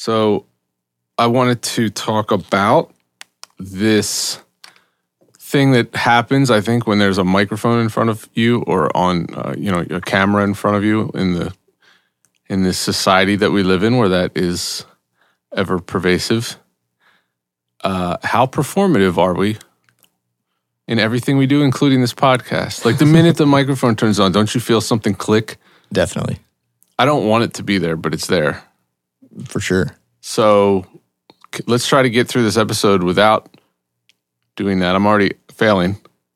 So I wanted to talk about this thing that happens, I think, when there's a microphone in front of you or on, a camera in front of you in this society that we live in, where that is ever pervasive. How performative are we in everything we do, including this podcast? Like the minute the microphone turns on, don't you feel something click? Definitely. I don't want it to be there, but it's there. For sure. So let's try to get through this episode without doing that. I'm already failing.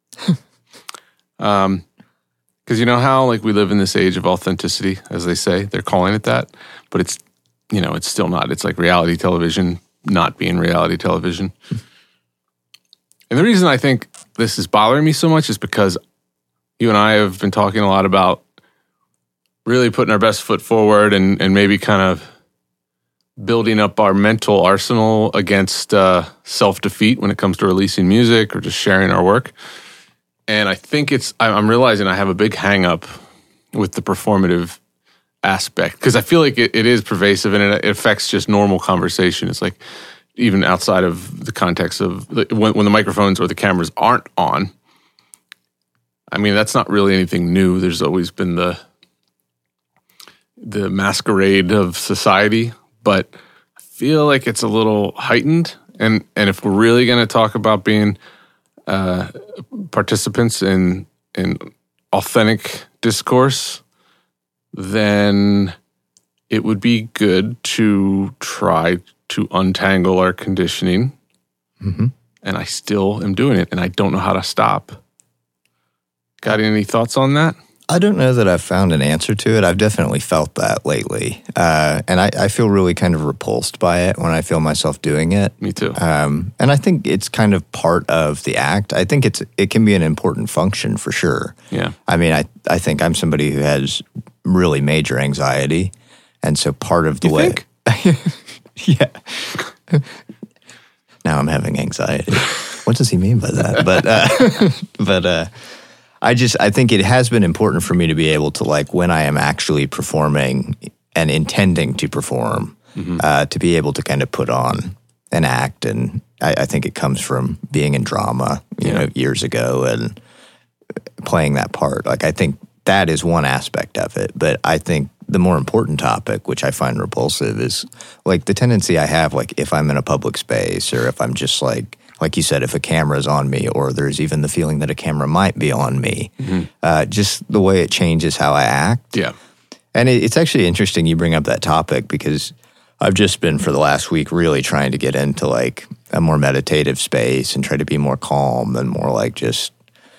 Because you know how like we live in this age of authenticity, as they say, they're calling it that, but it's still not. It's like reality television not being reality television. And the reason I think this is bothering me so much is because you and I have been talking a lot about really putting our best foot forward and maybe kind of building up our mental arsenal against self-defeat when it comes to releasing music or just sharing our work. And I think I'm realizing I have a big hang-up with the performative aspect because I feel like it is pervasive and it affects just normal conversation. It's like even outside of the context of when the microphones or the cameras aren't on. I mean, that's not really anything new. There's always been the masquerade of society, but I feel like it's a little heightened. And if we're really going to talk about being participants in authentic discourse, then it would be good to try to untangle our conditioning. Mm-hmm. And I still am doing it, and I don't know how to stop. Got any thoughts on that? I don't know that I've found an answer to it. I've definitely felt that lately. And I feel really kind of repulsed by it when I feel myself doing it. Me too. And I think it's kind of part of the act. I think it can be an important function for sure. Yeah. I mean, I think I'm somebody who has really major anxiety. And so part of the way... Think? Yeah. Now I'm having anxiety. What does he mean by that? But I think it has been important for me to be able to, like, when I am actually performing and intending to perform, to be able to kind of put on an act. And I think it comes from being in drama, you know, years ago and playing that part. Like, I think that is one aspect of it. But I think the more important topic, which I find repulsive, is like the tendency I have, like if I'm in a public space or if I'm just like you said, if a camera's on me or there's even the feeling that a camera might be on me, just the way it changes how I act. Yeah. And it's actually interesting you bring up that topic because I've just been for the last week really trying to get into like a more meditative space and try to be more calm and more like just,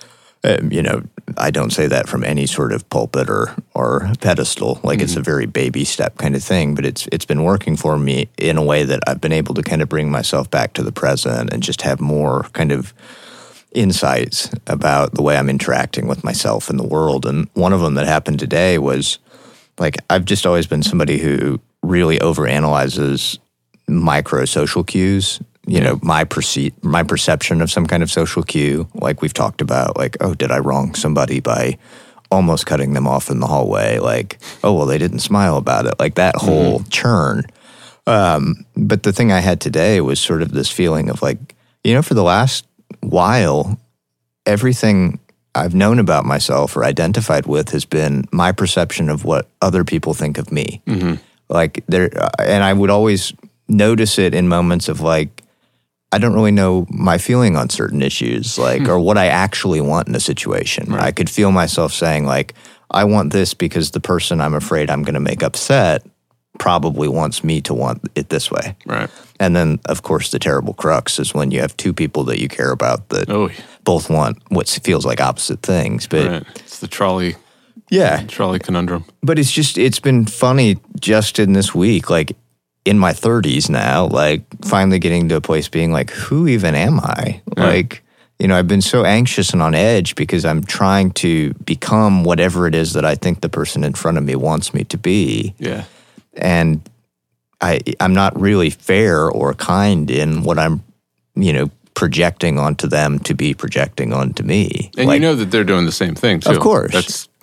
I don't say that from any sort of pulpit or pedestal. Like it's a very baby step kind of thing, but it's been working for me in a way that I've been able to kind of bring myself back to the present and just have more kind of insights about the way I'm interacting with myself and the world. And one of them that happened today was like I've just always been somebody who really overanalyzes micro social cues. You know, my perception of some kind of social cue, like we've talked about, like, oh, did I wrong somebody by almost cutting them off in the hallway? Like, oh, well, they didn't smile about it. Like that whole churn. But the thing I had today was sort of this feeling of like, for the last while, everything I've known about myself or identified with has been my perception of what other people think of me. Like and I would always notice it in moments of like, I don't really know my feeling on certain issues, like, or what I actually want in a situation. Right. I could feel myself saying, like, I want this because the person I'm afraid I'm going to make upset probably wants me to want it this way. Right. And then, of course, the terrible crux is when you have two people that you care about that both want what feels like opposite things. But it's the trolley conundrum. But it's been funny just in this week, like, in my 30s now, like finally getting to a place being like, who even am I? Like, I've been so anxious and on edge because I'm trying to become whatever it is that I think the person in front of me wants me to be. Yeah. And I'm not really fair or kind in what I'm, projecting onto them to be projecting onto me. And that they're doing the same thing too. Of course.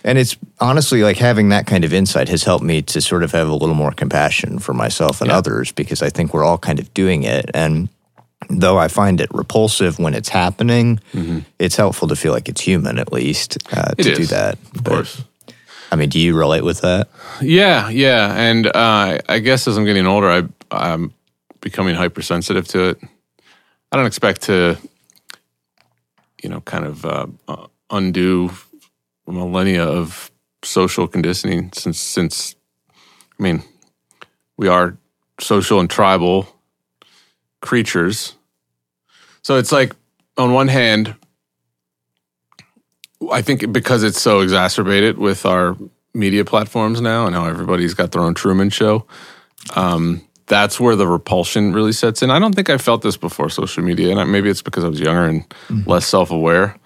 And it's honestly like having that kind of insight has helped me to sort of have a little more compassion for myself and others, because I think we're all kind of doing it. And though I find it repulsive when it's happening, it's helpful to feel like it's human, at least, to do that. Of course. I mean, do you relate with that? Yeah. And I guess as I'm getting older, I'm becoming hypersensitive to it. I don't expect to, kind of undo millennia of social conditioning since I mean, we are social and tribal creatures. So it's like, on one hand, I think because it's so exacerbated with our media platforms now and how everybody's got their own Truman Show, that's where the repulsion really sets in. I don't think I felt this before social media, and maybe it's because I was younger and less self-aware.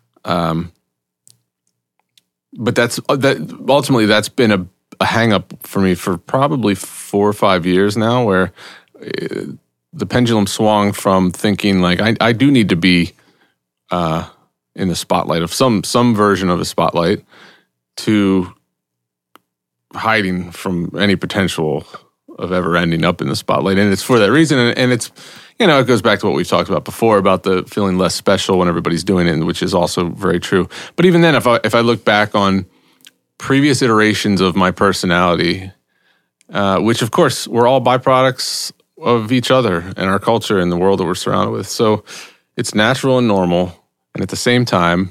But ultimately that's been a hang-up for me for probably 4 or 5 years now, where the pendulum swung from thinking like I do need to be in the spotlight of some version of a spotlight, to hiding from any potential of ever ending up in the spotlight. And it's for that reason. And it's, it goes back to what we've talked about before about the feeling less special when everybody's doing it, which is also very true. But even then, if I look back on previous iterations of my personality, which of course we're all byproducts of each other and our culture and the world that we're surrounded with. So it's natural and normal. And at the same time,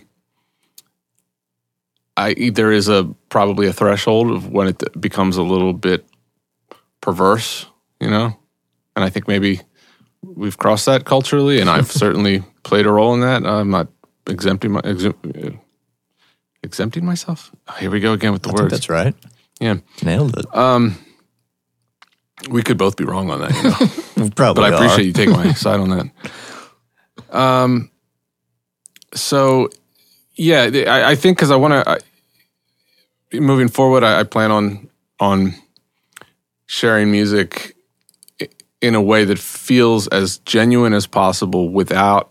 there is probably a threshold of when it becomes a little bit perverse, And I think maybe we've crossed that culturally, and I've certainly played a role in that. I'm not exempting myself. Oh, here we go again with the words. I think that's right. Yeah, nailed it. We could both be wrong on that, Probably, but I appreciate you taking my side on that. So, yeah, I think because I want to, moving forward, I plan on sharing music in a way that feels as genuine as possible without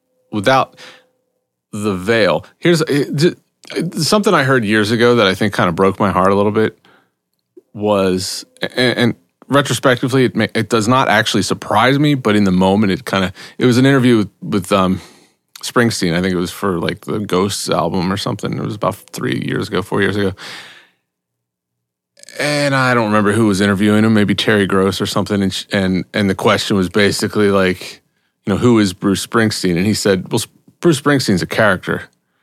the veil. Here's something I heard years ago that I think kind of broke my heart a little bit was, and retrospectively, it does not actually surprise me, but in the moment, it was an interview with Springsteen. I think it was for like the Ghosts album or something. It was about 4 years ago. And I don't remember who was interviewing him, maybe Terry Gross or something. And the question was basically like, who is Bruce Springsteen? And he said, well, Bruce Springsteen's a character.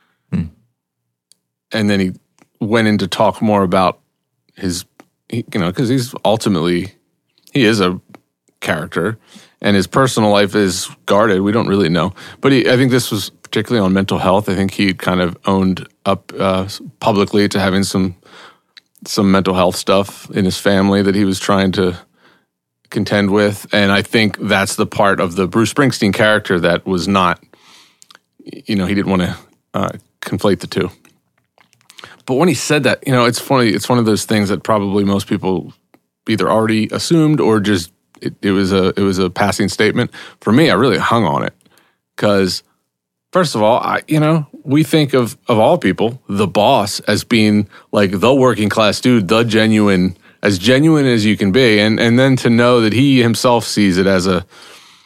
And then he went in to talk more about his, because he is a character and his personal life is guarded. We don't really know. But I think this was particularly on mental health. I think he kind of owned up publicly to having some mental health stuff in his family that he was trying to contend with. And I think that's the part of the Bruce Springsteen character that was not, he didn't want to conflate the two. But when he said that, it's funny. It's one of those things that probably most people either already assumed or just it was a passing statement. For me, I really hung on it because, first of all, we think of all people, the boss as being like the working class dude, the genuine as you can be, and then to know that he himself sees it as a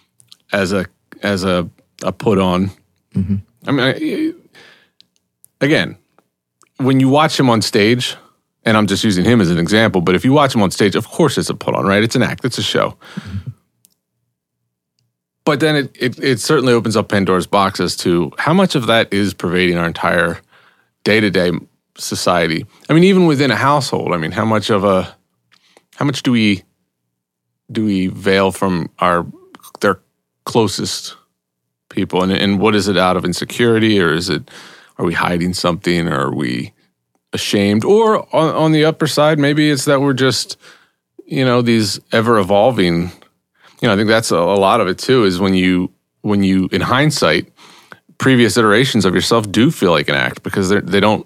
put on. Mm-hmm. I mean, again, when you watch him on stage, and I'm just using him as an example, but if you watch him on stage, of course it's a put on, right? It's an act, it's a show. Mm-hmm. But then it certainly opens up Pandora's box as to how much of that is pervading our entire day-to-day society. I mean, even within a household, how much do we veil from their closest people? And what is it out of insecurity, or are we hiding something, or are we ashamed? Or on the upper side, maybe it's that we're just, these ever-evolving. I think that's a lot of it too, is when you, in hindsight, previous iterations of yourself do feel like an act because they don't,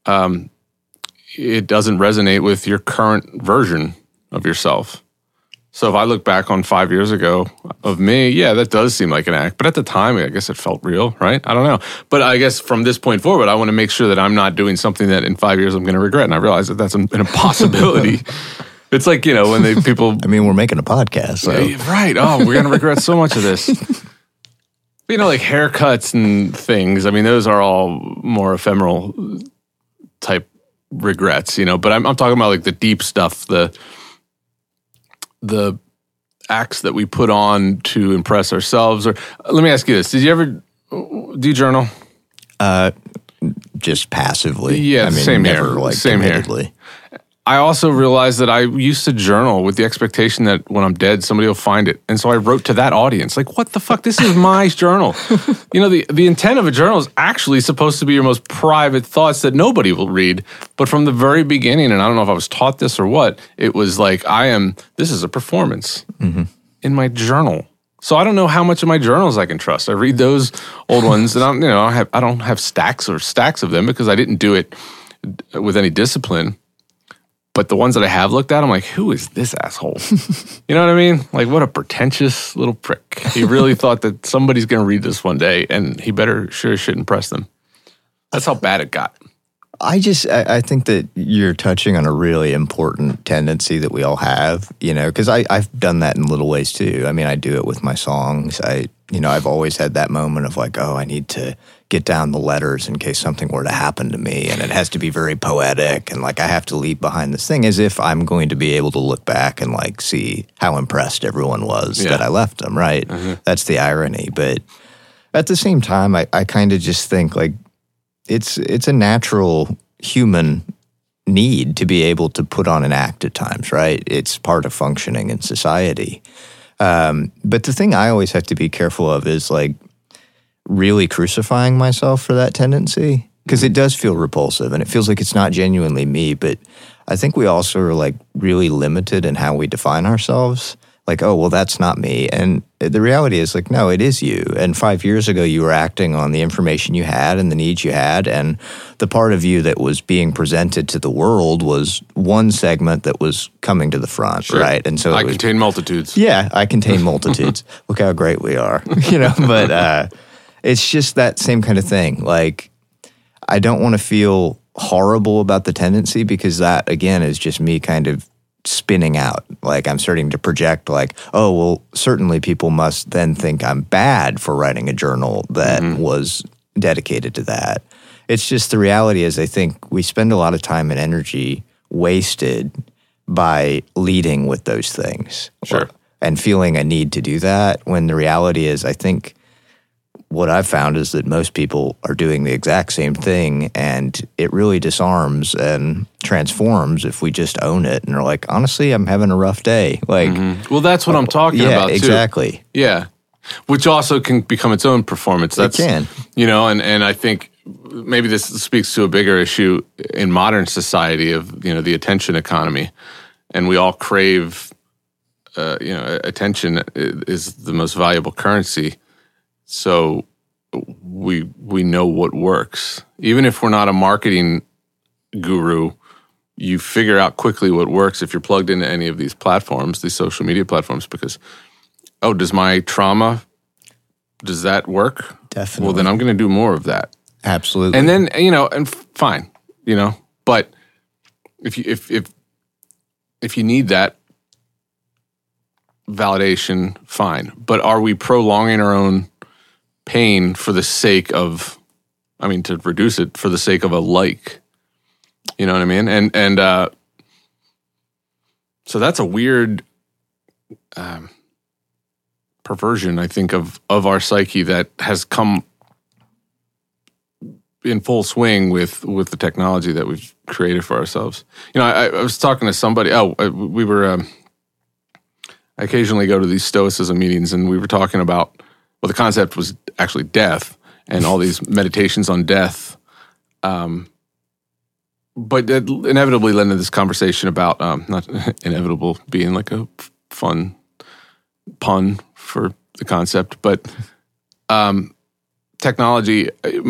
it doesn't resonate with your current version of yourself. So if I look back on 5 years ago of me, yeah, that does seem like an act. But at the time, I guess it felt real, right? I don't know. But I guess from this point forward, I want to make sure that I'm not doing something that in 5 years I'm going to regret. And I realize that that's an impossibility. It's like, when people... I mean, we're making a podcast, so... Right. Oh, we're going to regret so much of this. Like haircuts and things. I mean, those are all more ephemeral type regrets, But I'm talking about like the deep stuff, the acts that we put on to impress ourselves. Or let me ask you this: do you journal? Just passively. Yeah, same here. Same committedly. Here. I also realized that I used to journal with the expectation that when I'm dead, somebody will find it. And so I wrote to that audience, like, what the fuck? This is my journal. The intent of a journal is actually supposed to be your most private thoughts that nobody will read. But from the very beginning, and I don't know if I was taught this or what, it was like, this is a performance in my journal. So I don't know how much of my journals I can trust. I read those old ones, and I don't have stacks of them because I didn't do it with any discipline. But the ones that I have looked at, I'm like, who is this asshole? You know what I mean? Like, what a pretentious little prick. He really thought that somebody's going to read this one day, and he sure should impress them. That's how bad it got. I think that you're touching on a really important tendency that we all have, because I've done that in little ways too. I mean, I do it with my songs. I've always had that moment of like, oh, I need to get down the letters in case something were to happen to me, and it has to be very poetic, and like I have to leave behind this thing as if I'm going to be able to look back and like see how impressed everyone was that I left them, right? Mm-hmm. That's the irony. But at the same time, I kind of just think like it's a natural human need to be able to put on an act at times, right? It's part of functioning in society. But the thing I always have to be careful of is like really crucifying myself for that tendency, because it does feel repulsive and it feels like it's not genuinely me. But I think we also are like really limited in how we define ourselves. Like, oh, well, that's not me. And the reality is like, no, it is you. And 5 years ago, you were acting on the information you had and the needs you had. And the part of you that was being presented to the world was one segment that was coming to the front, right? And so I contain multitudes. Yeah, I contain multitudes. Look how great we are, But it's just that same kind of thing. Like, I don't want to feel horrible about the tendency, because that, again, is just me kind of spinning out. Like, I'm starting to project like, oh, well, certainly people must then think I'm bad for writing a journal that was dedicated to that. It's just the reality is I think we spend a lot of time and energy wasted by leading with those things. Sure. And feeling a need to do that, when the reality is I think what I've found is that most people are doing the exact same thing, and it really disarms and transforms if we just own it and are like, honestly, I'm having a rough day. Like, well, that's what I'm talking about too. Exactly. Yeah, which also can become its own performance. It can. And I think maybe this speaks to a bigger issue in modern society of the attention economy, and we all crave, attention is the most valuable currency. So we know what works. Even if we're not a marketing guru, you figure out quickly what works if you're plugged into any of these platforms, these social media platforms, because, oh, does my trauma, does that work? Definitely. Well, then I'm going to do more of that. Absolutely. And then, and fine, but if you need that validation, fine. But are we prolonging our own pain for the sake of, to reduce it for the sake of a like? You know what I mean? And so that's a weird perversion, I think, of our psyche that has come in full swing with the technology that we've created for ourselves. I was talking to somebody. We were. I occasionally go to these Stoicism meetings, and we were talking about. Well, the concept was actually death and all these meditations on death. But it inevitably led into this conversation about, not inevitable being like a fun pun for the concept, but technology.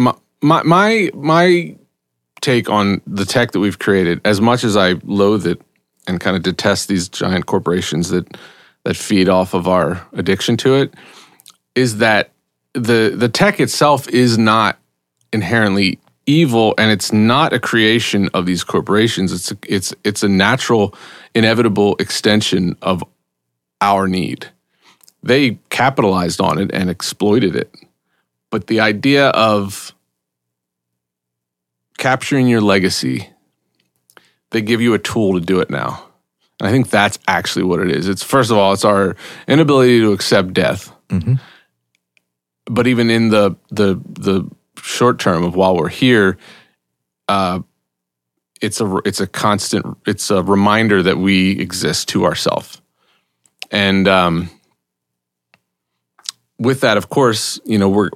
My take on the tech that we've created, as much as I loathe it and kind of detest these giant corporations that that feed off of our addiction to it, is that the tech itself is not inherently evil, and it's not a creation of these corporations. It's a natural, inevitable extension of our need. They capitalized on it and exploited it. But the idea of capturing your legacy, they give you a tool to do it now. And I think that's actually what it is. It's, first of all, it's our inability to accept death. Mm-hmm. But even in the short term of while we're here, it's a constant, it's a reminder that we exist to ourselves. And with that, of course, we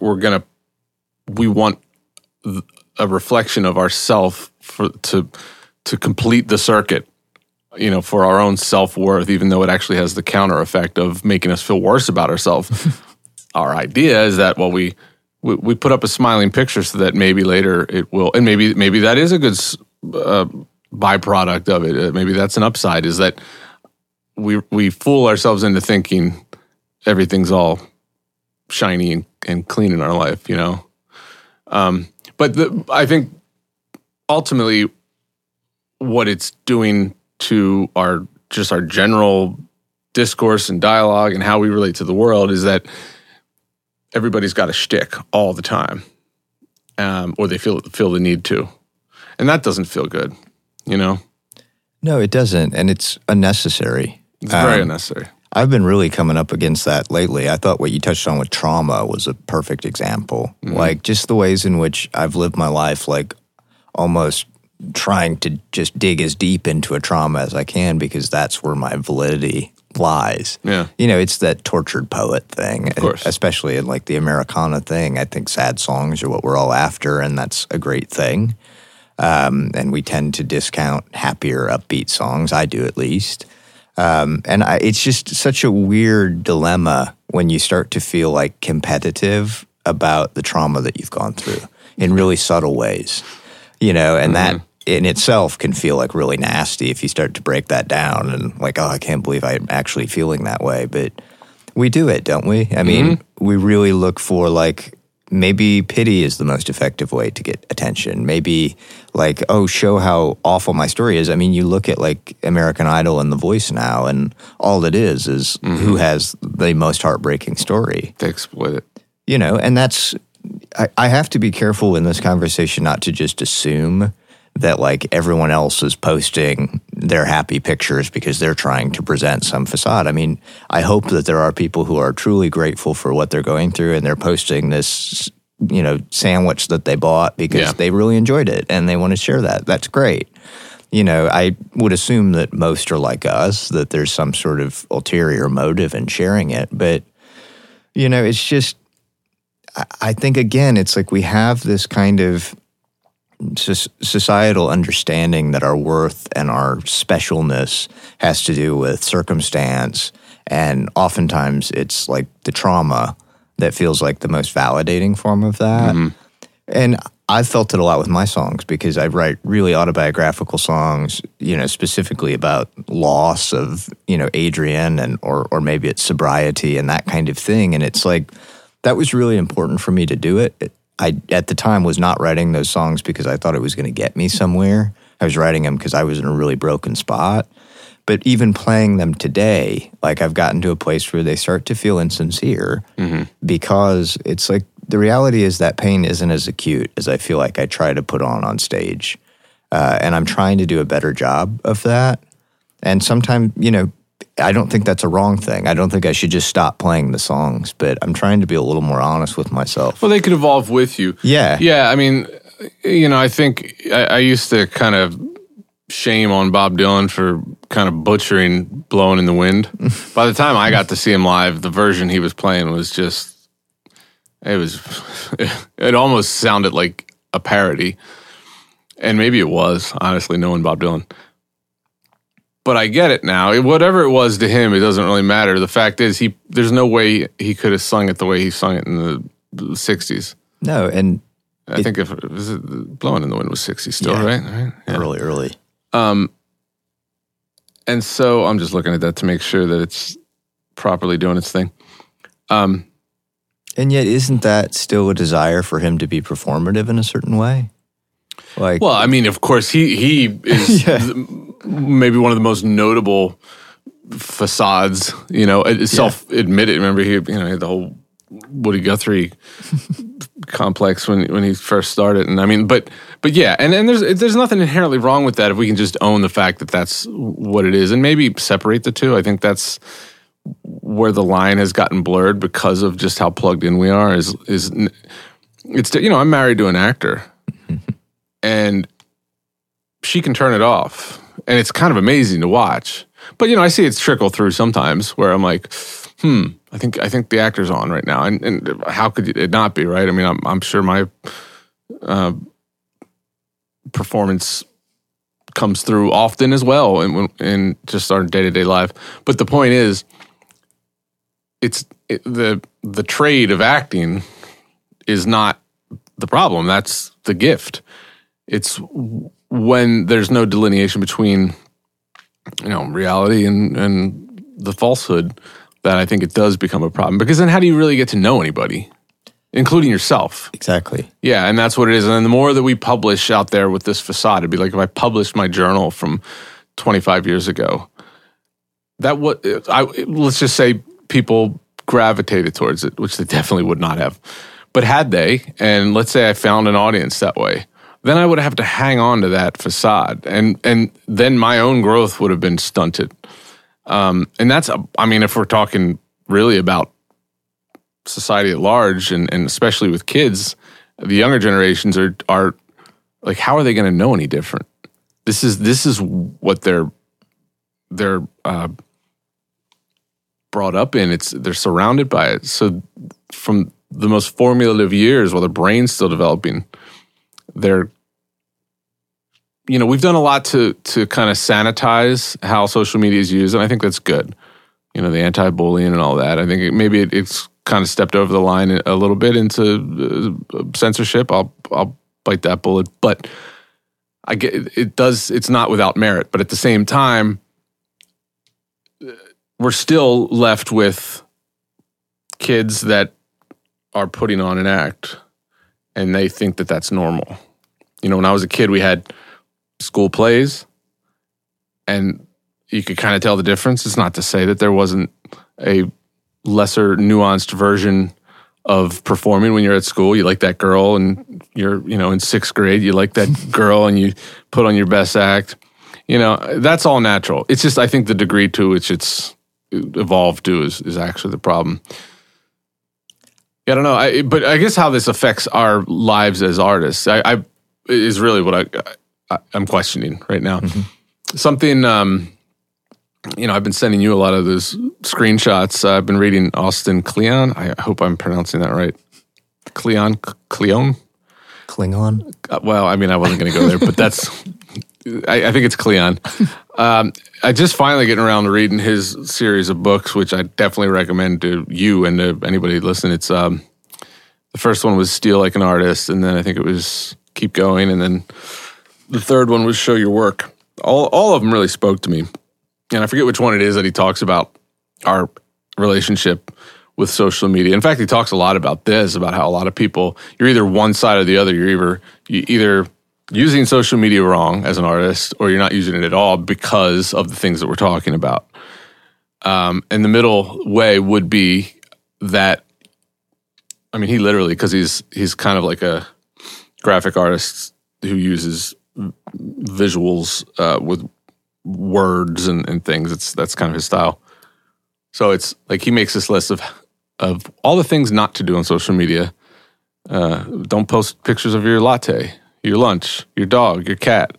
want a reflection of ourself to complete the circuit, for our own self-worth, even though it actually has the counter effect of making us feel worse about ourselves. Our idea is that, well, we put up a smiling picture so that maybe later it will, and maybe that is a good byproduct of it. Maybe that's an upside, is that we fool ourselves into thinking everything's all shiny and clean in our life, But I think ultimately what it's doing to our general discourse and dialogue and how we relate to the world is that everybody's got a shtick all the time, or they feel the need to, and that doesn't feel good, No, it doesn't, and it's unnecessary. It's very unnecessary. I've been really coming up against that lately. I thought what you touched on with trauma was a perfect example. Mm-hmm. Like, just the ways in which I've lived my life, like almost trying to just dig as deep into a trauma as I can, because that's where my validity lies. Yeah. It's that tortured poet thing, of course. Especially in like the Americana thing. I think sad songs are what we're all after, and that's a great thing. And we tend to discount happier, upbeat songs. I do, at least. It's just such a weird dilemma when you start to feel like competitive about the trauma that you've gone through in really subtle ways, and that in itself can feel like really nasty if you start to break that down and like, oh, I can't believe I'm actually feeling that way. But we do it, don't we? I mean, we really look for like, maybe pity is the most effective way to get attention. Maybe like, oh, show how awful my story is. I mean, you look at like American Idol and The Voice now, and all it is who has the most heartbreaking story. They exploit it. And that's, I have to be careful in this conversation not to just assume that like everyone else is posting their happy pictures because they're trying to present some facade. I mean, I hope that there are people who are truly grateful for what they're going through, and they're posting this, sandwich that they bought because they really enjoyed it and they want to share that. That's great. I would assume that most are like us, that there's some sort of ulterior motive in sharing it. But, it's just, I think, again, it's like we have this kind of societal understanding that our worth and our specialness has to do with circumstance, and oftentimes it's like the trauma that feels like the most validating form of that. Mm-hmm. And I've felt it a lot with my songs because I write really autobiographical songs, specifically about loss of, Adrian, and or maybe it's sobriety and that kind of thing. And it's like, that was really important for me to do it. I, at the time, was not writing those songs because I thought it was going to get me somewhere. I was writing them because I was in a really broken spot. But even playing them today, like, I've gotten to a place where they start to feel insincere, because it's like, the reality is that pain isn't as acute as I feel like I try to put on stage. And I'm trying to do a better job of that. And sometimes, I don't think that's a wrong thing. I don't think I should just stop playing the songs, but I'm trying to be a little more honest with myself. Well, they could evolve with you. Yeah. Yeah, I mean, I think I used to kind of shame on Bob Dylan for kind of butchering Blowing in the Wind. By the time I got to see him live, the version he was playing was just, it almost sounded like a parody. And maybe it was, honestly, knowing Bob Dylan. But I get it now. Whatever it was to him, it doesn't really matter. The fact is, there's no way he could have sung it the way he sung it in the 60s. No, and I think Blowing in the Wind was 60s still, right? Yeah. Early. And so I'm just looking at that to make sure that properly doing its thing. And yet, isn't that still a desire for him to be performative in a certain way? Like, well, I mean, of course, he is maybe one of the most notable facades. Self-admitted. Remember, he had the whole Woody Guthrie complex when he first started, and I mean, but yeah, and there's nothing inherently wrong with that if we can just own the fact that that's what it is, and maybe separate the two. I think that's where the line has gotten blurred because of just how plugged in we are. I'm married to an actor, and she can turn it off, and it's kind of amazing to watch. But I see it trickle through sometimes where I'm like, I think the actor's on right now, and how could it not be, right? I mean, I'm sure my performance comes through often as well in just our day-to-day life. But the point is, the trade of acting is not the problem. That's the gift. It's when there's no delineation between reality and the falsehood that I think it does become a problem. Because then how do you really get to know anybody, including yourself? Exactly. Yeah, and that's what it is. And then the more that we publish out there with this facade, it'd be like if I published my journal from 25 years ago, let's just say people gravitated towards it, which they definitely would not have. But had they, and let's say I found an audience that way, then I would have to hang on to that facade, and then my own growth would have been stunted. And that's, I mean, if we're talking really about society at large, and especially with kids, the younger generations are like, how are they going to know any different? This is what they're brought up in. They're surrounded by it. So from the most formative years, while their brain's still developing, we've done a lot to kind of sanitize how social media is used, and I think that's good. The anti-bullying and all that. I think maybe it's kind of stepped over the line a little bit into censorship. I'll bite that bullet, but I get it does. It's not without merit, but at the same time, we're still left with kids that are putting on an act, and they think that that's normal. When I was a kid, we had school plays, and you could kind of tell the difference. It's not to say that there wasn't a lesser nuanced version of performing when you're at school. You like that girl, and you're, in sixth grade, you like that girl, and you put on your best act. That's all natural. It's just, I think the degree to which it's evolved to is actually the problem. I don't know, but I guess how this affects our lives as artists is really what I'm questioning right now. Mm-hmm. Something, I've been sending you a lot of those screenshots. I've been reading Austin Kleon. I hope I'm pronouncing that right. Kleon? Klingon? Well, I mean, I wasn't going to go there, but that's, I think it's Kleon. I just finally getting around to reading his series of books, which I definitely recommend to you and to anybody listening. It's, the first one was Steal Like an Artist, and then I think it was Keep Going, and then the third one was Show Your Work. All of them really spoke to me. And I forget which one it is that he talks about our relationship with social media. In fact, he talks a lot about this, about how a lot of people, you're either one side or the other. You're either using social media wrong as an artist, or you're not using it at all because of the things that we're talking about. And the middle way would be that, I mean, he literally, because he's kind of like a graphic artist who uses visuals with words and things. That's kind of his style. So it's like he makes this list of all the things not to do on social media. Don't post pictures of your latte, your lunch, your dog, your cat.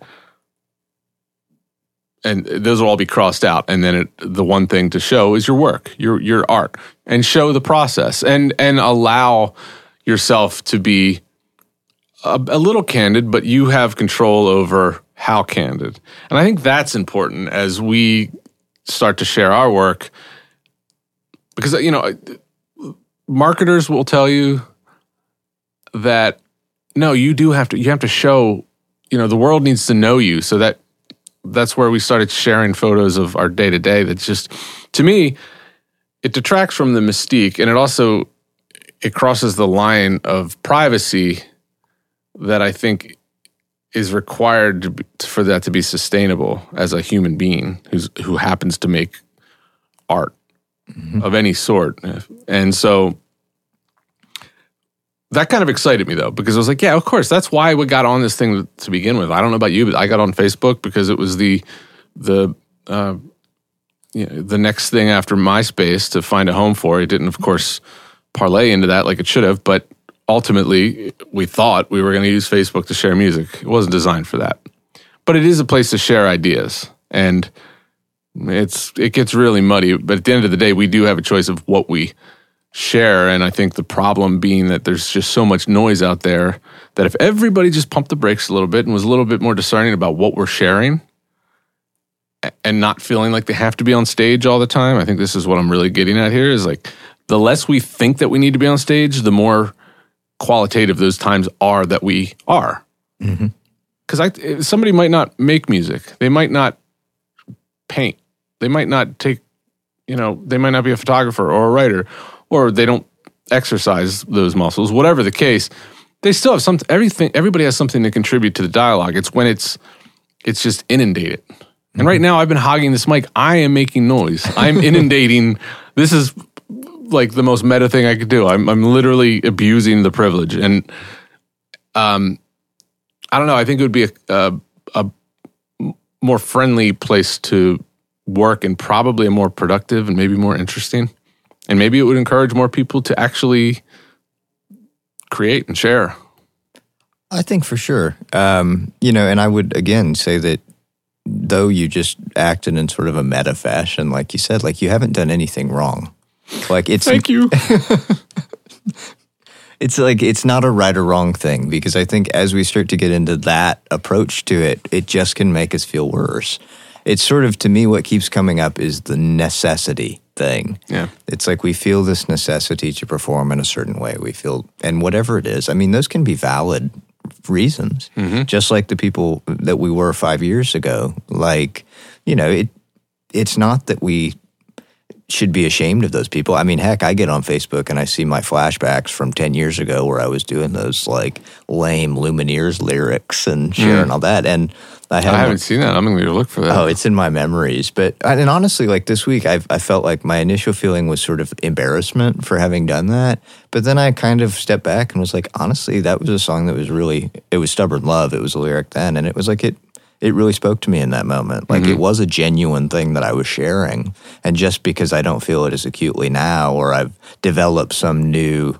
And those will all be crossed out. And then the one thing to show is your work, your art, and show the process and allow yourself to be a little candid, but you have control over how candid. And I think that's important as we start to share our work, because, marketers will tell you that, no, you have to show, the world needs to know you. So that's where we started sharing photos of our day-to-day. That's just, to me, it detracts from the mystique, and it crosses the line of privacy that I think is required for that to be sustainable as a human being who happens to make art of any sort. And so that kind of excited me, though, because I was like, yeah, of course, that's why we got on this thing to begin with. I don't know about you, but I got on Facebook because it was the next thing after MySpace to find a home for. It didn't, of course, parlay into that like it should have, but ultimately, we thought we were going to use Facebook to share music. It wasn't designed for that. But it is a place to share ideas, and it gets really muddy. But at the end of the day, we do have a choice of what we share, and I think the problem being that there's just so much noise out there that if everybody just pumped the brakes a little bit and was a little bit more discerning about what we're sharing and not feeling like they have to be on stage all the time, I think this is what I'm really getting at here, is like the less we think that we need to be on stage, the more qualitative those times are that we are. Because somebody might not make music. They might not paint. They might not they might not be a photographer or a writer, or they don't exercise those muscles. Whatever the case, they still have something. Everybody has something to contribute to the dialogue. It's when it's just inundated. And right now, I've been hogging this mic. I am making noise. I'm inundating. This is like the most meta thing I could do. I'm literally abusing the privilege. And I don't know. I think it would be a more friendly place to work, and probably a more productive and maybe more interesting. And maybe it would encourage more people to actually create and share. I think for sure. And I would again say that though you just acted in sort of a meta fashion, like you said, like you haven't done anything wrong. Like it's Thank you. It's like it's not a right or wrong thing, because I think as we start to get into that approach to it, it just can make us feel worse. It's sort of, to me, what keeps coming up is the necessity thing. Yeah. It's like we feel this necessity to perform in a certain way. We feel, and whatever it is, I mean, those can be valid reasons, just like the people that we were 5 years ago. Like, it's not that we should be ashamed of those people. I mean, heck, I get on Facebook and I see my flashbacks from 10 years ago where I was doing those like lame Lumineers lyrics and sharing all that. And I haven't seen that. I'm going to look for that. Oh, it's in my memories. And honestly, like this week, I felt like my initial feeling was sort of embarrassment for having done that. But then I kind of stepped back and was like, honestly, that was a song that was it was Stubborn Love. It was a lyric then. And it was like, it really spoke to me in that moment. Like it was a genuine thing that I was sharing. And just because I don't feel it as acutely now, or I've developed some new,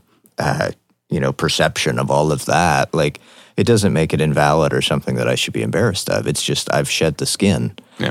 perception of all of that, like it doesn't make it invalid or something that I should be embarrassed of. It's just I've shed the skin,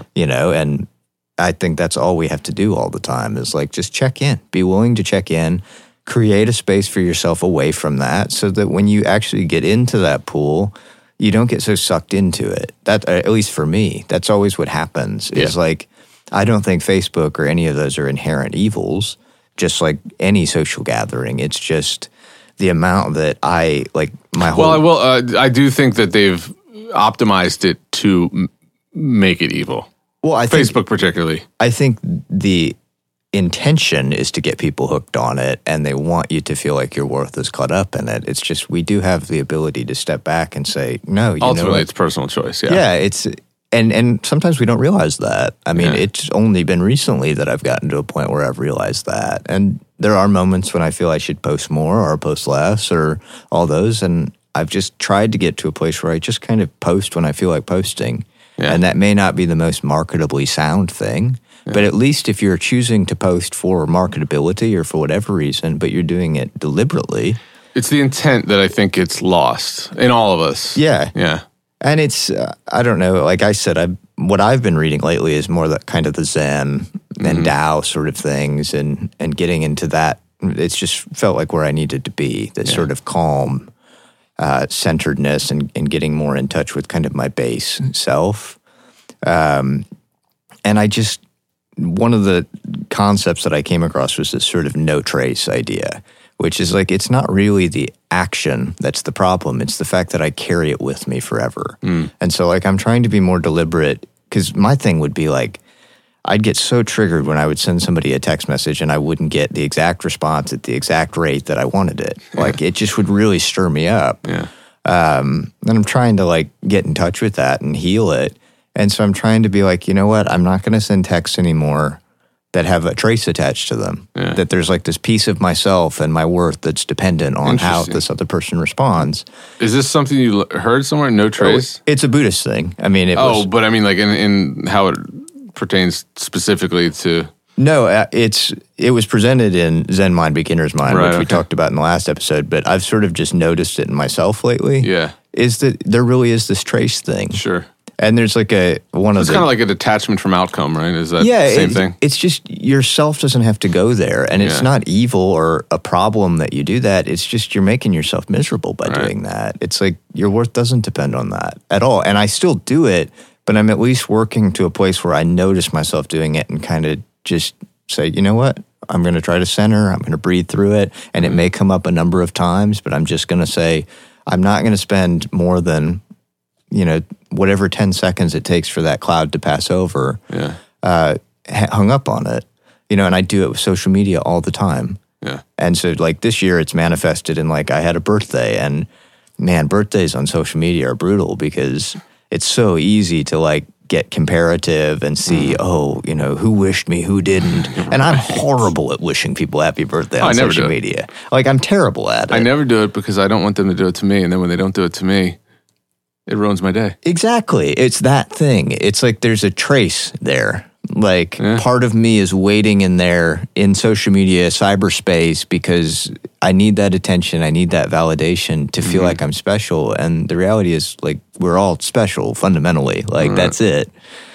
and I think that's all we have to do all the time is like just check in, be willing to check in, create a space for yourself away from that so that when you actually get into that pool, you don't get so sucked into it. That, at least for me, that's always what happens. Is like, I don't think Facebook or any of those are inherent evils, just like any social gathering. It's just the amount that I, like, my whole... Well, I do think that they've optimized it to make it evil. Well, I think... Facebook particularly. I think the intention is to get people hooked on it, and they want you to feel like your worth is caught up in it. It's just we do have the ability to step back and say, no, ultimately it's personal choice. Yeah, it's and sometimes we don't realize that. I mean, it's only been recently that I've gotten to a point where I've realized that. And there are moments when I feel I should post more or post less or all those, and I've just tried to get to a place where I just kind of post when I feel like posting. Yeah. And that may not be the most marketably sound thing, but at least if you're choosing to post for marketability or for whatever reason, but you're doing it deliberately. It's the intent that I think gets lost in all of us. Yeah. Yeah. And it's, I don't know, like I said, what I've been reading lately is more that kind of the Zen and Tao sort of things and getting into that. It's just felt like where I needed to be, this sort of calm centeredness and getting more in touch with kind of my base self. And I just, one of the concepts that I came across was this sort of no trace idea, which is like, it's not really the action that's the problem. It's the fact that I carry it with me forever. And so like, I'm trying to be more deliberate, because my thing would be like, I'd get so triggered when I would send somebody a text message and I wouldn't get the exact response at the exact rate that I wanted it. Like, it just would really stir me up. Yeah. And I'm trying to like get in touch with that and heal it. And so I'm trying to be like, you know what? I'm not going to send texts anymore that have a trace attached to them. Yeah. That there's like this piece of myself and my worth that's dependent on how this other person responds. Is this something you heard somewhere? No trace? It's a Buddhist thing. I mean, but I mean, like in how it pertains specifically to. No, it was presented in Zen Mind, Beginner's Mind, Right, which we okay. talked about in the last episode, but I've sort of just noticed it in myself lately. Yeah. Is that there really is this trace thing. Sure. And there's like It's kind of like a detachment from outcome, right? Is that the same thing? It's just yourself doesn't have to go there. And it's not evil or a problem that you do that. It's just you're making yourself miserable by doing that. It's like your worth doesn't depend on that at all. And I still do it, but I'm at least working to a place where I notice myself doing it and kind of just say, you know what? I'm going to try to center. I'm going to breathe through it. And it may come up a number of times, but I'm just going to say, I'm not going to spend more than, whatever 10 seconds it takes for that cloud to pass over, hung up on it. And I do it with social media all the time. Yeah. And so like this year it's manifested in like I had a birthday, and man, birthdays on social media are brutal because it's so easy to like get comparative and see, who wished me, who didn't. And I'm horrible at wishing people happy birthday on social media. Like I'm terrible at it. I never do it because I don't want them to do it to me. And then when they don't do it to me, it ruins my day. Exactly. It's that thing. It's like there's a trace there. Like part of me is waiting in there in social media, cyberspace, because I need that attention. I need that validation to feel like I'm special. And the reality is like we're all special fundamentally. Like that's it.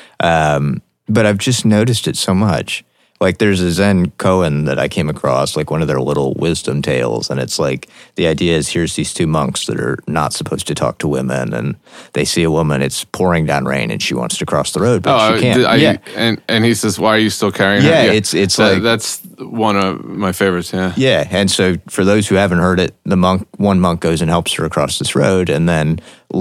But I've just noticed it so much. Like there's a Zen koan that I came across, like one of their little wisdom tales. And it's like the idea is here's these two monks that are not supposed to talk to women. And they see a woman, it's pouring down rain and she wants to cross the road, but she can't. And he says, why are you still carrying her? Yeah, it's like. That's one of my favorites, yeah. Yeah, and so for those who haven't heard it, one monk goes and helps her across this road. And then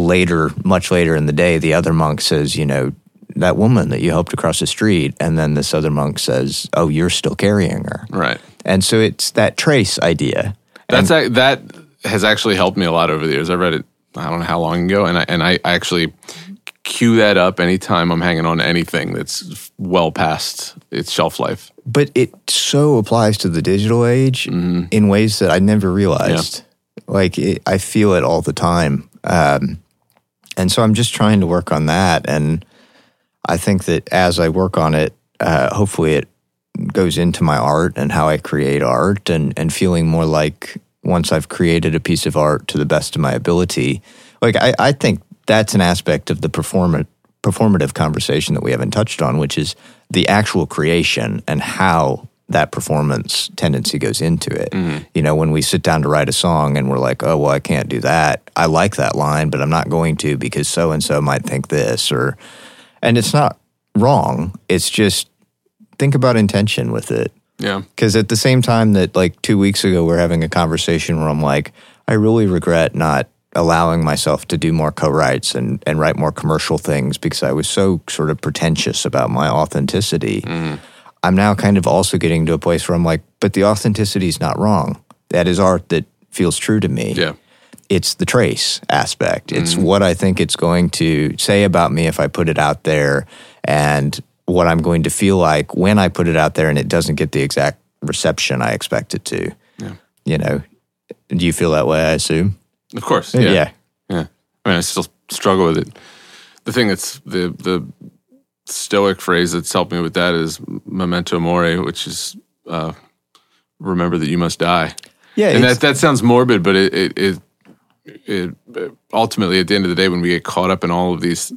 much later in the day, the other monk says, that woman that you helped across the street, and then this other monk says, oh, you're still carrying her. Right. And so it's that trace idea. That has actually helped me a lot over the years. I read it, I don't know how long ago, and I actually cue that up anytime I'm hanging on to anything that's well past its shelf life. But it so applies to the digital age in ways that I never realized. Yeah. Like, I feel it all the time. And so I'm just trying to work on that, and I think that as I work on it, hopefully it goes into my art and how I create art and feeling more like once I've created a piece of art to the best of my ability. Like I think that's an aspect of the performative conversation that we haven't touched on, which is the actual creation and how that performance tendency goes into it. Mm-hmm. When we sit down to write a song and we're like, oh, well, I can't do that. I like that line, but I'm not going to because so-and-so might think this and it's not wrong. It's just think about intention with it. Yeah. Because at the same time that like 2 weeks ago, we're having a conversation where I'm like, I really regret not allowing myself to do more co-writes and write more commercial things because I was so sort of pretentious about my authenticity. I'm now kind of also getting to a place where I'm like, but the authenticity is not wrong. That is art that feels true to me. Yeah. It's the trace aspect. It's what I think it's going to say about me if I put it out there and what I'm going to feel like when I put it out there and it doesn't get the exact reception I expect it to. Yeah. Do you feel that way, I assume? Of course. Yeah. I mean, I still struggle with it. The thing that's the Stoic phrase that's helped me with that is memento mori, which is remember that you must die. Yeah. And that sounds morbid, but it ultimately, at the end of the day, when we get caught up in all of these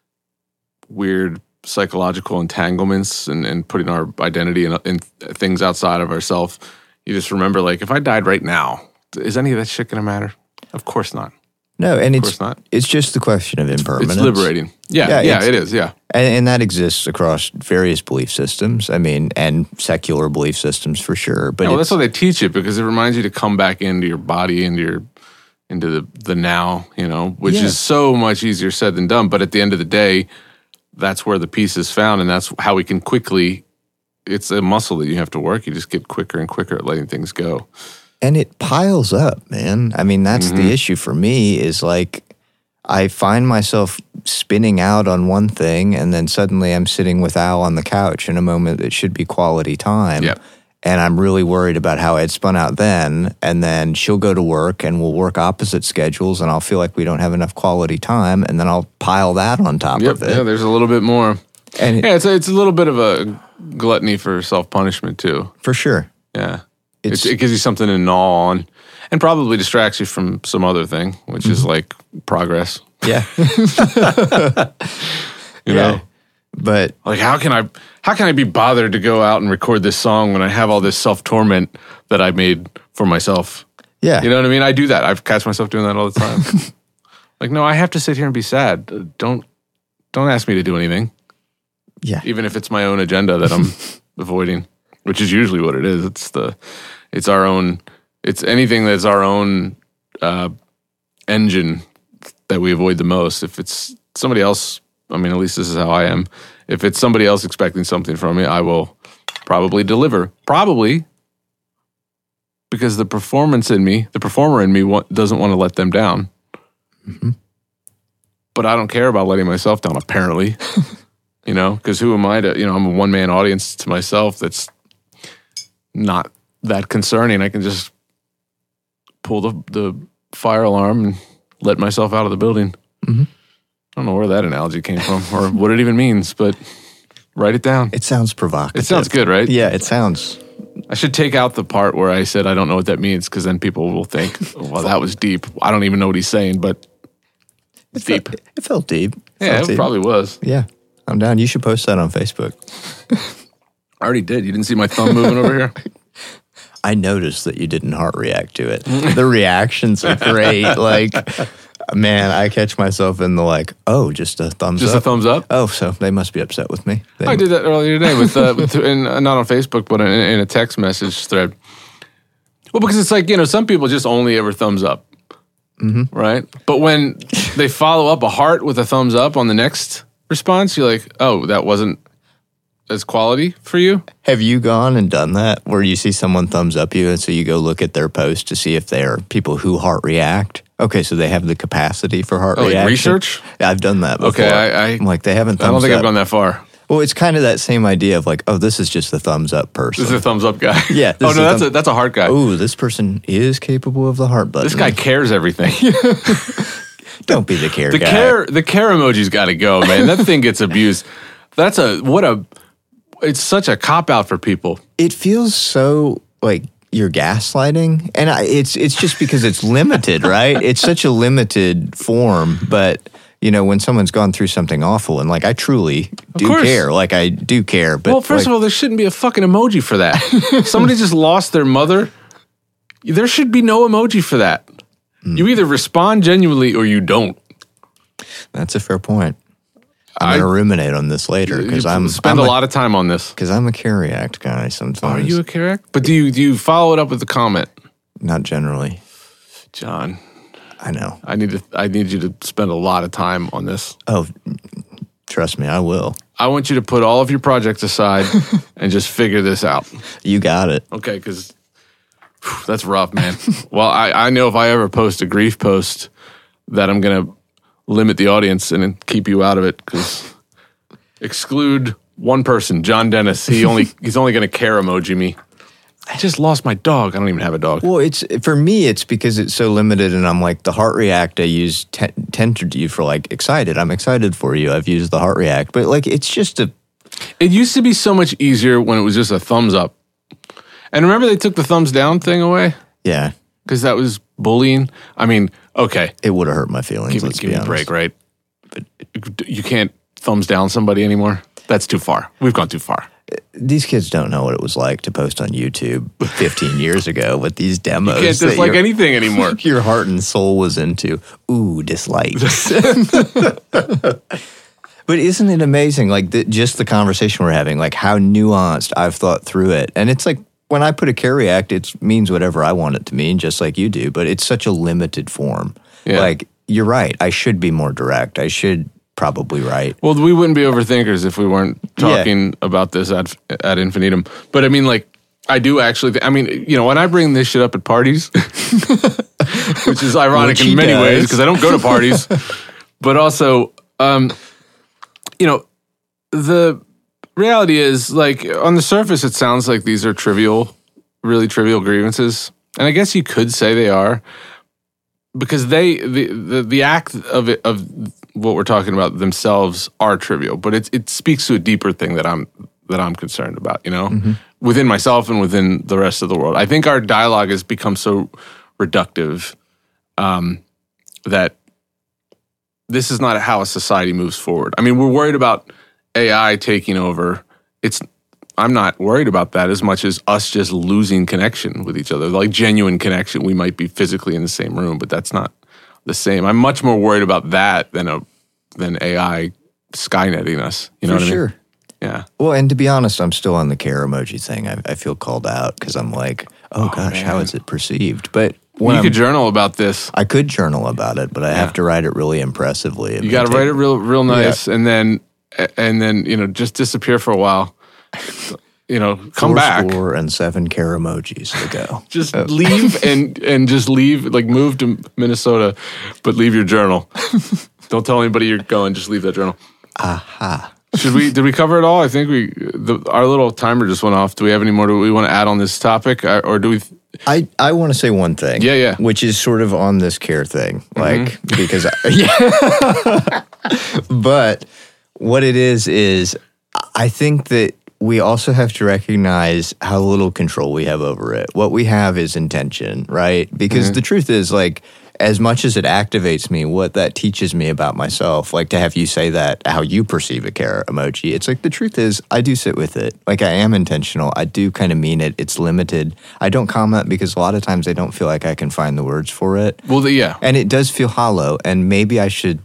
weird psychological entanglements and putting our identity in things outside of ourselves, you just remember, like, if I died right now, is any of that shit going to matter? Of course not. No, and of course not. It's just the question of impermanence. It's liberating. Yeah, it is, yeah. And that exists across various belief systems, and secular belief systems for sure. But that's why they teach it, because it reminds you to come back into your body, into the now, which is so much easier said than done. But at the end of the day, that's where the peace is found, and that's how we can quickly. It's a muscle that you have to work. You just get quicker and quicker at letting things go. And it piles up, man. I mean, that's the issue for me is like I find myself spinning out on one thing and then suddenly I'm sitting with Al on the couch in a moment that should be quality time. Yep. And I'm really worried about how I'd spun out then. And then she'll go to work and we'll work opposite schedules and I'll feel like we don't have enough quality time. And then I'll pile that on top of it. Yeah, there's a little bit more. And it's a little bit of a gluttony for self-punishment too. For sure. Yeah. It gives you something to gnaw on and probably distracts you from some other thing, which is like progress. Yeah. you know? But like how can I be bothered to go out and record this song when I have all this self-torment that I made for myself? Yeah. You know what I mean? I do that. I catch myself doing that all the time. Like, no, I have to sit here and be sad. Don't ask me to do anything. Yeah. Even if it's my own agenda that I'm avoiding, which is usually what it is. It's our own, it's anything that's our own engine that we avoid the most. If it's somebody else, I mean, at least this is how I am. If it's somebody else expecting something from me, I will probably deliver. Probably because the performer in me doesn't want to let them down. Mm-hmm. But I don't care about letting myself down, apparently. You know, because who am I to, I'm a one-man audience to myself that's not that concerning. I can just pull the fire alarm and let myself out of the building. Mm-hmm. I don't know where that analogy came from or what it even means, but write it down. It sounds provocative. It sounds good, right? Yeah, it sounds. I should take out the part where I said I don't know what that means because then people will think, well, that was deep. I don't even know what he's saying, but it's deep. It felt deep. It probably was. Yeah. I'm down. You should post that on Facebook. I already did. You didn't see my thumb moving over here? I noticed that you didn't heart react to it. The reactions are great. Like, man, I catch myself in the like, oh, just a thumbs up. Just a thumbs up? Oh, so they must be upset with me. I did that earlier today with not on Facebook, but in a text message thread. Well, because it's like, some people just only ever thumbs up. Mm-hmm. Right? But when they follow up a heart with a thumbs up on the next response, you're like, oh, that wasn't as quality for you? Have you gone and done that where you see someone thumbs up you and so you go look at their post to see if they're people who heart react? Okay, so they have the capacity for heart reaction. Like research? Yeah, I've done that before. Okay, I'm like, they haven't thumbs up. I don't think I've gone that far. Well, it's kind of that same idea of like, oh, this is just the thumbs up person. This is a thumbs up guy. Yeah. Oh, no, that's a heart guy. Oh, this person is capable of the heart button. This guy cares everything. Don't be the care guy. The care emoji's got to go, man. That thing gets abused. It's such a cop-out for people. It feels so like you're gaslighting. And it's just because it's limited, right? It's such a limited form, but when someone's gone through something awful, and like I truly do care, like I do care. But well, first of all, there shouldn't be a fucking emoji for that. Somebody just lost their mother. There should be no emoji for that. You either respond genuinely or you don't. That's a fair point. I'm going to ruminate on this later because spend a lot of time on this. Because I'm a care react guy sometimes. Are you a care react? But do you follow it up with a comment? Not generally, John. I know. I need you to spend a lot of time on this. Oh, trust me, I will. I want you to put all of your projects aside and just figure this out. You got it. Okay, because that's rough, man. Well, I know if I ever post a grief post that I'm going to limit the audience and keep you out of it because exclude one person, John Dennis. He's only going to care emoji me. I just lost my dog. I don't even have a dog. Well, for me, it's because it's so limited, and I'm like the heart react I use tend to you for like excited. I'm excited for you. I've used the heart react, but like it's just a. It used to be so much easier when it was just a thumbs up. And remember they took the thumbs down thing away? Yeah. Because that was bullying. I mean, okay. It would have hurt my feelings. Give me a break, right? But you can't thumbs down somebody anymore. That's too far. We've gone too far. These kids don't know what it was like to post on YouTube 15 years ago with these demos. You can't dislike anything anymore. Your heart and soul was into, dislikes. But isn't it amazing, like just the conversation we're having, like how nuanced I've thought through it. And it's like when I put a care react, it means whatever I want it to mean, just like you do, but it's such a limited form. Yeah. Like, you're right. I should be more direct. I should probably right. Well, we wouldn't be overthinkers if we weren't talking about this ad infinitum. But I mean, like, I do actually, when I bring this shit up at parties, which is ironic in many ways because I don't go to parties, but also, the reality is, like, on the surface, it sounds like these are really trivial grievances. And I guess you could say they are, because the act of what we're talking about themselves are trivial, but it speaks to a deeper thing that I'm concerned about, within myself and within the rest of the world. I think our dialogue has become so reductive that this is not how a society moves forward. I mean, we're worried about AI taking over. I'm not worried about that as much as us just losing connection with each other, like genuine connection. We might be physically in the same room, but that's not the same. I'm much more worried about that than AI Skynetting us. You know what I mean? For sure. Yeah. Well, and to be honest, I'm still on the care emoji thing. I feel called out because I'm like, oh gosh, man, how is it perceived? But you could journal about this. I could journal about it, but I have to write it really impressively. You got to write it real nice, and then just disappear for a while. Come back. 407 care emojis to go. Just leave and just leave, like move to Minnesota, but leave your journal. Don't tell anybody you're going. Just leave that journal. Aha. Did we cover it all? I think our little timer just went off. Do we have any more we want to add on this topic, or do we? I want to say one thing. Yeah. Which is sort of on this care thing, like because but what it is I think that we also have to recognize how little control we have over it. What we have is intention, right? Because the truth is, like, as much as it activates me, what that teaches me about myself, like to have you say that, how you perceive a care emoji, it's like the truth is I do sit with it. Like, I am intentional. I do kind of mean it. It's limited. I don't comment because a lot of times I don't feel like I can find the words for it. Well, yeah. And it does feel hollow. And maybe I should,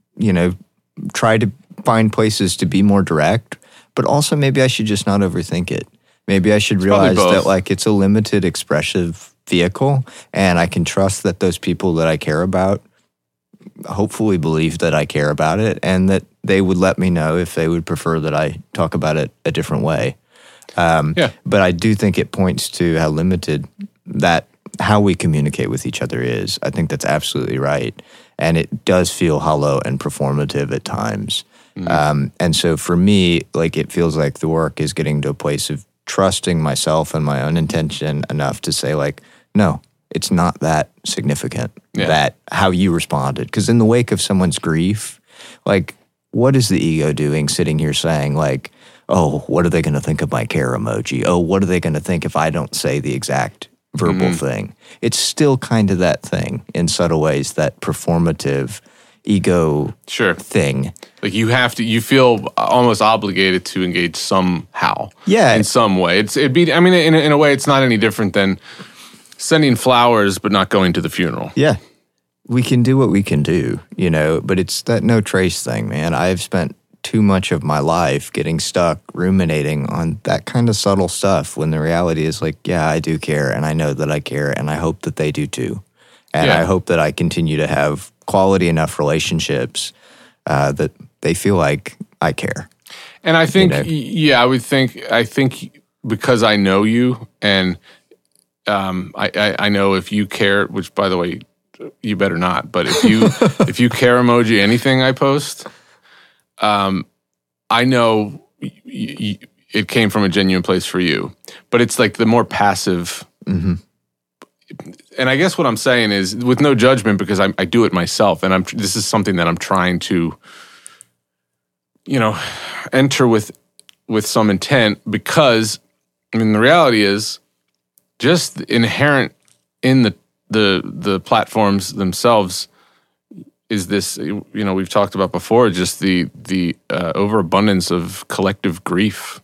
try to find places to be more direct. But also maybe I should just not overthink it. Maybe I should realize that, like, it's a limited expressive vehicle, and I can trust that those people that I care about hopefully believe that I care about it, and that they would let me know if they would prefer that I talk about it a different way. But I do think it points to how limited how we communicate with each other is. I think that's absolutely right. And it does feel hollow and performative at times. And so for me, like, it feels like the work is getting to a place of trusting myself and my own intention enough to say, like, no, it's not that significant, that how you responded. Because in the wake of someone's grief, like, what is the ego doing sitting here saying, like, oh, what are they going to think of my care emoji? Oh, what are they going to think if I don't say the exact verbal thing? It's still kind of that thing in subtle ways, that performative ego thing. Like, you feel almost obligated to engage somehow. Yeah. In some way. In a way, it's not any different than sending flowers but not going to the funeral. Yeah. We can do what we can do, but it's that no trace thing, man. I've spent too much of my life getting stuck ruminating on that kind of subtle stuff when the reality is, like, yeah, I do care, and I know that I care, and I hope that they do too. And I hope that I continue to have quality enough relationships that they feel like I care. And I think, I think because I know you, and I know if you care, which, by the way, you better not, but if you care emoji anything I post, I know it came from a genuine place for you. But it's like the more passive. And I guess what I'm saying is, with no judgment, because I do it myself, and this is something that I'm trying to, enter with some intent, because, the reality is, just inherent in the platforms themselves is this, we've talked about before, just the overabundance of collective grief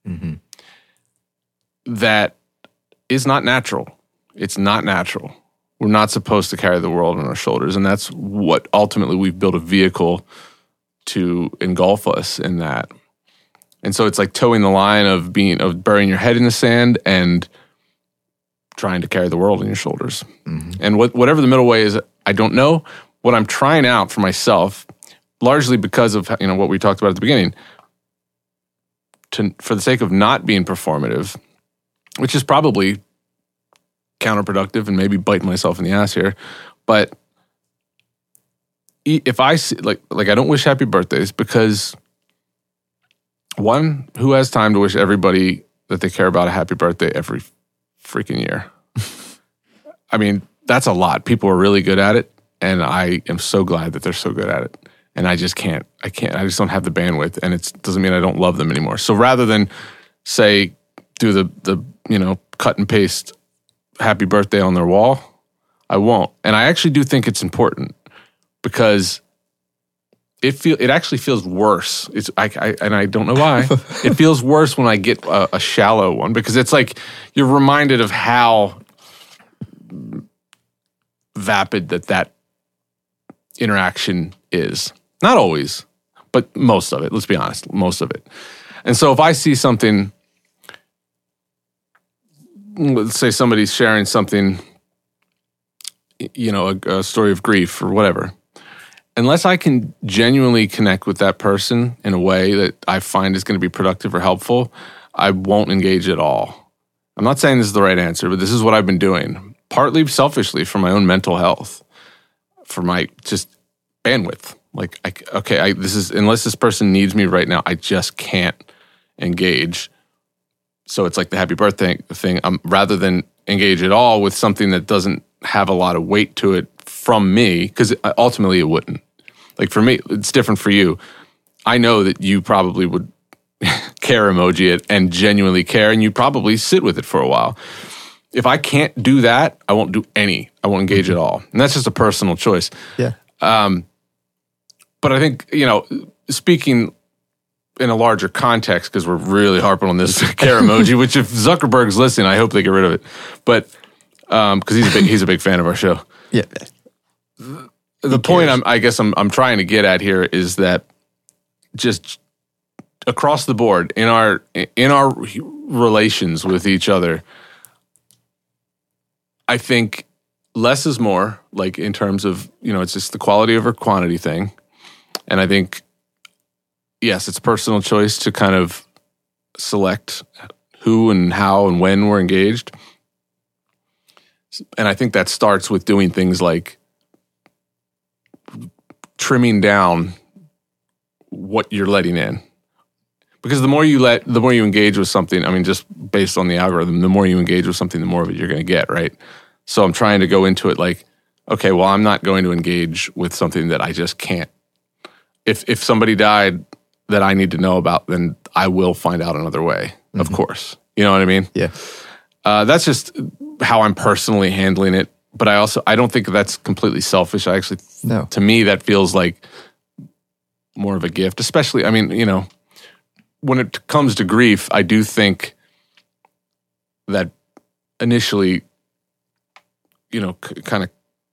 that is not natural. It's not natural. We're not supposed to carry the world on our shoulders, and that's what ultimately we've built a vehicle to engulf us in that. And so it's like towing the line of burying your head in the sand and trying to carry the world on your shoulders. And whatever the middle way is, I don't know. What I'm trying out for myself largely because of what we talked about at the beginning. For the sake of not being performative, which is probably counterproductive and maybe biting myself in the ass here, but if I see, like I don't wish happy birthdays because, one, who has time to wish everybody that they care about a happy birthday every freaking year? I mean, that's a lot. People are really good at it, and I am so glad that they're so good at it. And I just can't. I just don't have the bandwidth, and it doesn't mean I don't love them anymore. So rather than say do the cut and paste happy birthday on their wall, I won't. And I actually do think it's important because it actually feels worse. And I don't know why. It feels worse when I get a shallow one because it's like you're reminded of how vapid that interaction is. Not always, but most of it. Let's be honest, most of it. And so if I see something, let's say somebody's sharing something, a story of grief or whatever, unless I can genuinely connect with that person in a way that I find is going to be productive or helpful, I won't engage at all. I'm not saying this is the right answer, but this is what I've been doing, partly selfishly for my own mental health, for my just bandwidth. Like, unless this person needs me right now, I just can't engage. So it's like the happy birthday thing. Rather than engage at all with something that doesn't have a lot of weight to it from me, because ultimately it wouldn't. Like for me, it's different for you. I know that you probably would care emoji it and genuinely care, and you probably sit with it for a while. If I can't do that, I won't do any. I won't engage at all. And that's just a personal choice. Yeah. But I think, speaking in a larger context, because we're really harping on this care emoji, which if Zuckerberg's listening, I hope they get rid of it. But because he's a big fan of our show. Yeah. The point I'm trying to get at here is that just across the board in our relations with each other, I think less is more, like in terms of, it's just the quality over quantity thing. And I think, yes, it's a personal choice to kind of select who and how and when we're engaged. And I think that starts with doing things like trimming down what you're letting in. Because the more you engage with something, I mean, just based on the algorithm, the more you engage with something, the more of it you're going to get, right? So I'm trying to go into it like, okay, well, I'm not going to engage with something that I just can't. If somebody died that I need to know about, then I will find out another way, of course. You know what I mean? Yeah. That's just how I'm personally handling it. But I don't think that's completely selfish. To me, that feels like more of a gift, especially, I mean, when it comes to grief, I do think that initially, kind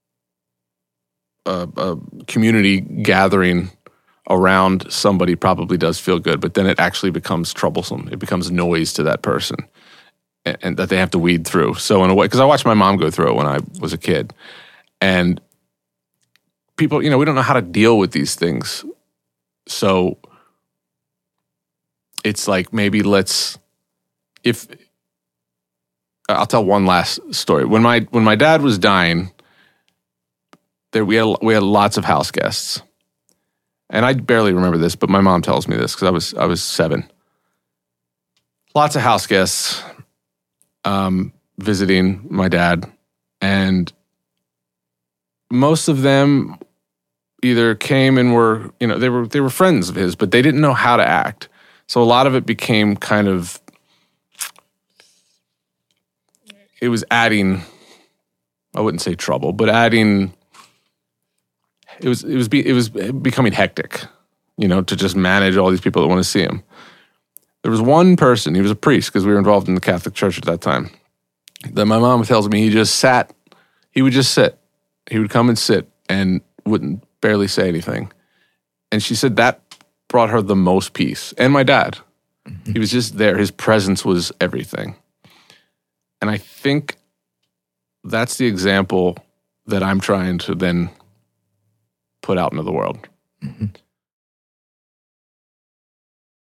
of a community gathering around somebody probably does feel good, but then it actually becomes troublesome. It becomes noise to that person and that they have to weed through. So in a way, because I watched my mom go through it when I was a kid, and people, we don't know how to deal with these things. So it's like, maybe I'll tell one last story. When my dad was dying, we had lots of house guests. And I barely remember this, but my mom tells me this because I was 7. Lots of house guests visiting my dad, and most of them either came and were, they were friends of his, but they didn't know how to act. So a lot of it became kind of, it was adding, I wouldn't say trouble, but adding. It was becoming hectic, to just manage all these people that want to see him. There was one person, he was a priest because we were involved in the Catholic Church at that time, that my mom tells me he would just sit. He would come and sit and wouldn't barely say anything. And she said that brought her the most peace. And my dad. Mm-hmm. He was just there. His presence was everything. And I think that's the example that I'm trying to then put out into the world. Mm-hmm.